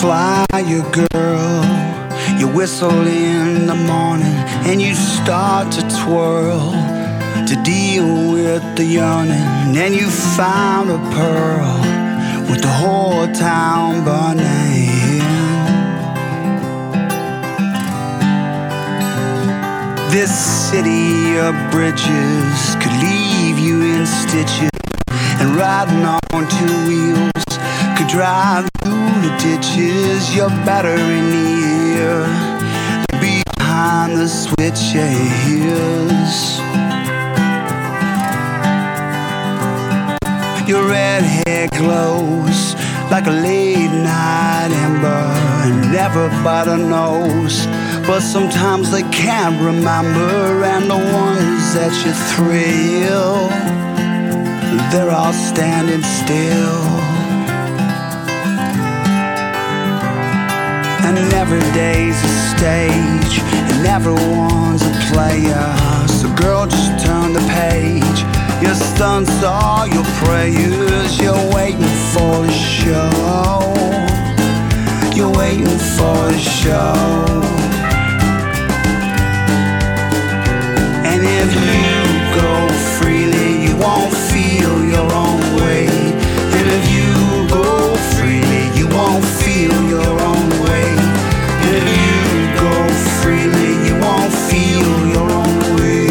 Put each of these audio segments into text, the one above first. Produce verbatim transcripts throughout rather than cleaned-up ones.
fly your girl, you whistle in the morning and you start to twirl to deal with the yearning, and you found a pearl with the whole town burning. This city of bridges could leave you in stitches, and riding on two wheels could drive through the ditches. You're better in the air than behind the switches. Your red hair glows like a late night ember, and everybody knows, but sometimes they can't remember. And the ones that you thrill, they're all standing still. And every day's a stage, and everyone's a player. So girl, just turn the page. Your stunts all your prayers. You're waiting for the show. You're waiting for the show. And if you go freely, you won't feel your own way. And if you go freely, you won't feel your own way. And if you go freely, you won't feel your own way.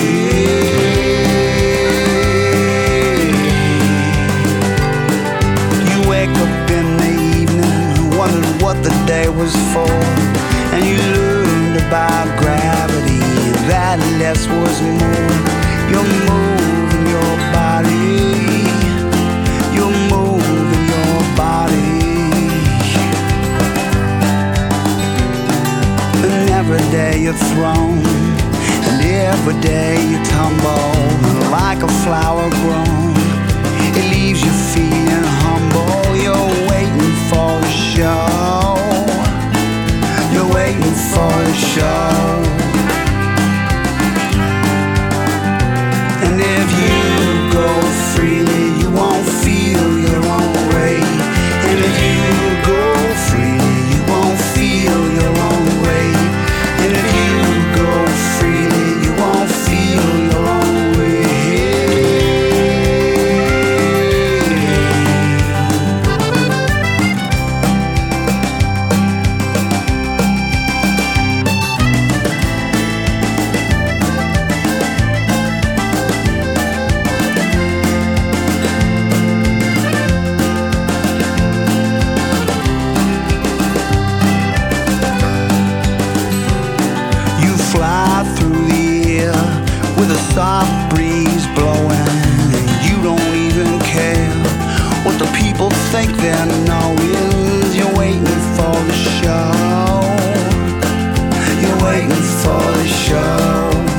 You wake up in the evening, wondering what the day was for, and you learned about gravity, and that less was more. You're moving your body, you're moving your body. And every day you're thrown, and every day you tumble, like a flower grown. It leaves you feeling humble. You're waiting for the show. You're waiting for the show. And if you go freely, you won't feel your own way. And if you go freely, you won't feel your own way. And if you go freely, you won't feel your own way. Fly through the air with a soft breeze blowing, and you don't even care what the people think they're knowing. You're waiting for the show. You're waiting for the show.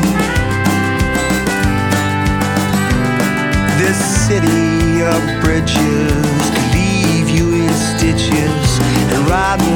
This city of bridges could leave you in stitches, and riding